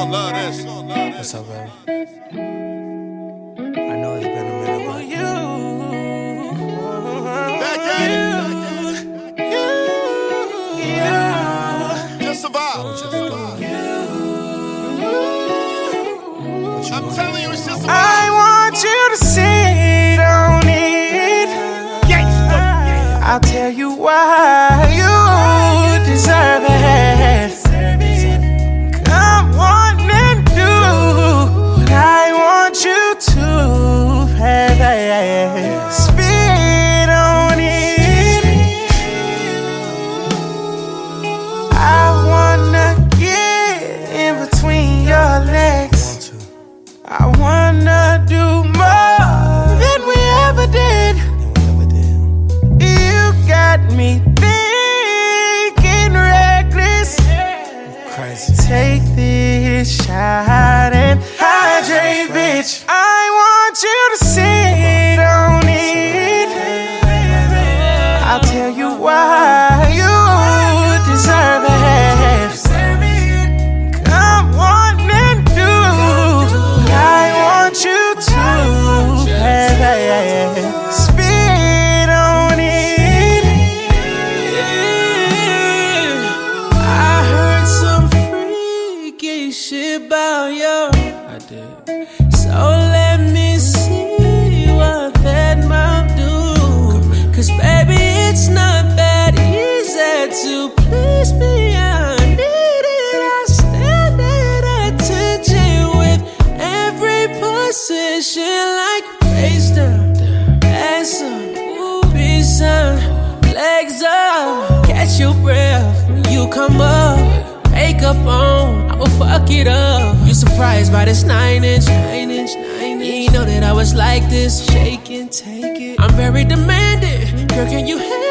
gonna love this. What's up, baby? I know it's been a minute, but Back at it. Just survive. I'm telling you, it's just survive. I want you to sit on it. I'll tell you why you deserve it. Come on and do what I want you to have. Spit on it. I wanna get in between your legs. I wanna do more than we ever did. You got me thinking reckless. crazy. Take this shot and hydrate, bitch. I want you to sit on it. I'll tell you why you deserve it. Come on and do what I want you to have. Spit on it. I heard some freaky shit about you. I did. So let me see what that mouth do. Cause baby, it's not that easy to please me. I need it. I stand at attention with every position, like face down, ass up, peace up, legs up. Catch your breath when you come up. Makeup on, I'ma fuck it up. You surprised by this 9-inch. You ain't know that I was like this. Shake and take it. I'm very demanding. Girl, can you handle